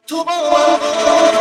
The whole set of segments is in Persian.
تو با من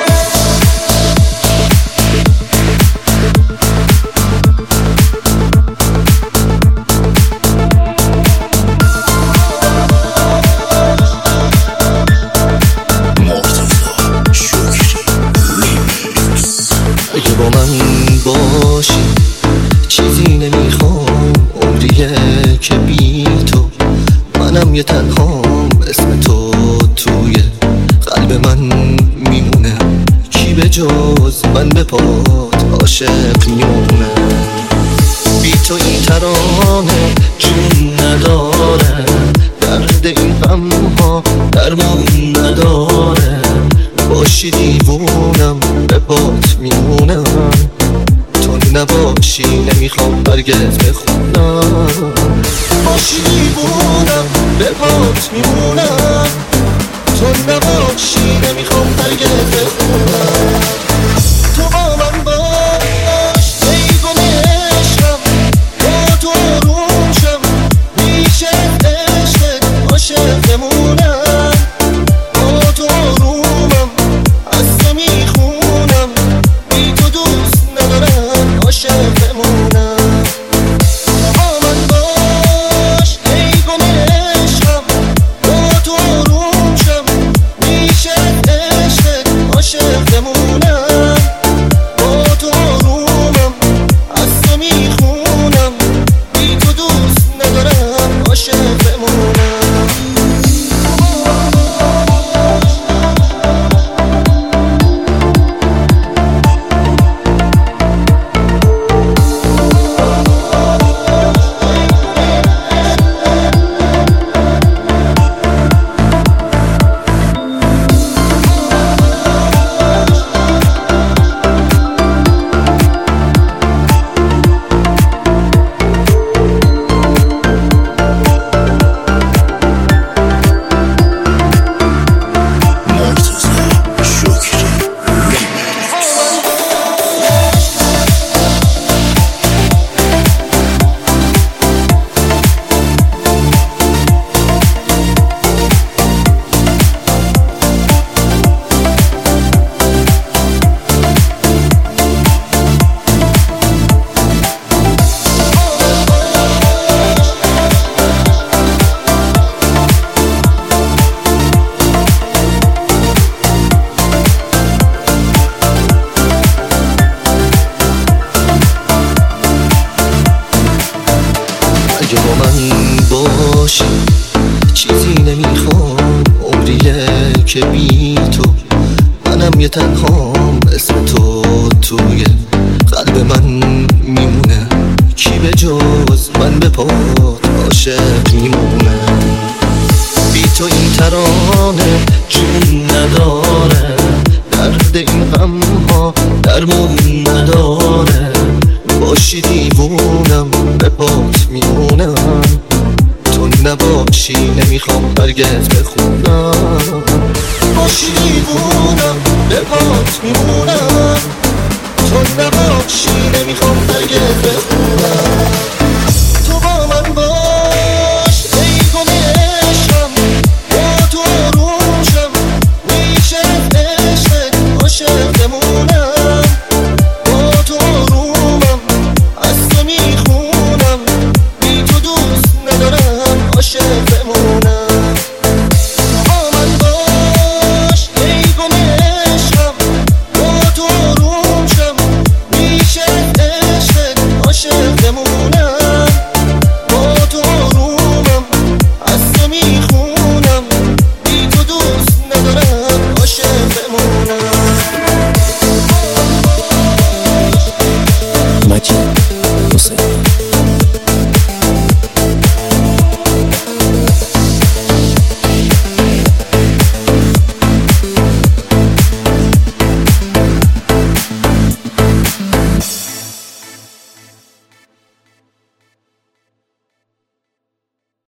اگه با من باشی چیزی نمیخوام، عمریه که بی تو منم یه تنهام. اسم تو توی قلب من میمونه، کی به جز من به پات عاشق میمونه. بی تو این ترانه جون نداره، درد این غم ها درمون نداره. باشی دیوونم به پات میمونم، تو نباشی نمیخوام برگت بخونم. باشی دیوونم به پات میمونم، تو نباشی نمیخوام برگت بخونم. تو با من باش ای گل عشقم، با تو آروم شم میشه عشقت عاشق بمونم. با تو آرومم از تو میخونم، بی تو دوست ندارم عاشق بمونم. با من باش ای گل عشقم، با تو آروم شم میشه عشقت عاشق بمونم. با تو آرومم از تو میخونم، بی تو دوست ندارم عاشق بمونم. اگه با من باشی چیزی نمیخوام، عمریه که بی تو منم یه تنهام. اسم تو توی قلب من میمونه، کی به جز من به پات عاشق میمونه. بی تو این ترانه جون نداره، درد این غم ها درمون نداره. باشی دیوونم به پات میمونم، تو نباشی نمیخوام برگت بخونم. باشی دیوونم به پات میمونم، تو نباشی نمیخوام برگت بخونم.